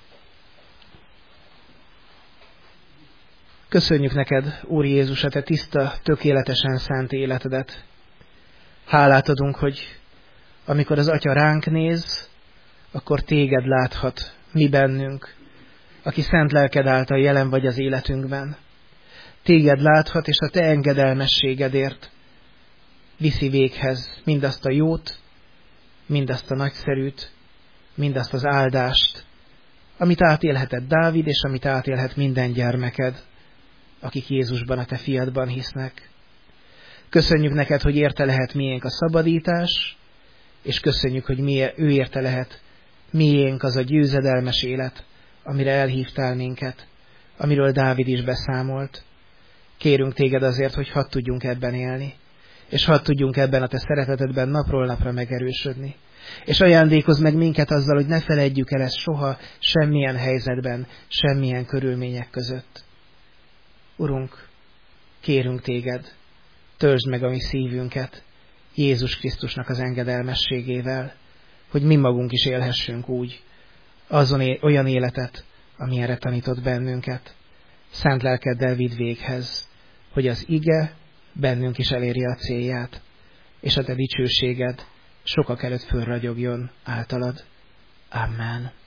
Speaker 1: Köszönjük neked, Úr Jézus, a te tiszta, tökéletesen szánt életedet. Hálát adunk, hogy amikor az Atya ránk néz, akkor téged láthat mi bennünk, aki szent lelked által jelen vagy az életünkben. Téged láthat, és a te engedelmességedért viszi véghez mindazt a jót, mindazt a nagyszerűt, mindazt az áldást, amit átélhetett Dávid, és amit átélhet minden gyermeked, akik Jézusban, a te fiadban hisznek. Köszönjük neked, hogy érte lehet miénk a szabadítás, és köszönjük, hogy ő érte lehet miénk az a győzedelmes élet, amire elhívtál minket, amiről Dávid is beszámolt. Kérünk téged azért, hogy hadd tudjunk ebben élni, és hadd tudjunk ebben a te szeretetedben napról napra megerősödni. És ajándékozz meg minket azzal, hogy ne feledjük el ezt soha, semmilyen helyzetben, semmilyen körülmények között. Urunk, kérünk téged, töltsd meg a mi szívünket Jézus Krisztusnak az engedelmességével, hogy mi magunk is élhessünk úgy, olyan életet, ami erre tanított bennünket. Szent lelkeddel vidd véghez, hogy az ige bennünk is elérje a célját, és a te dicsőséged sokak előtt fölragyogjon általad. Amen.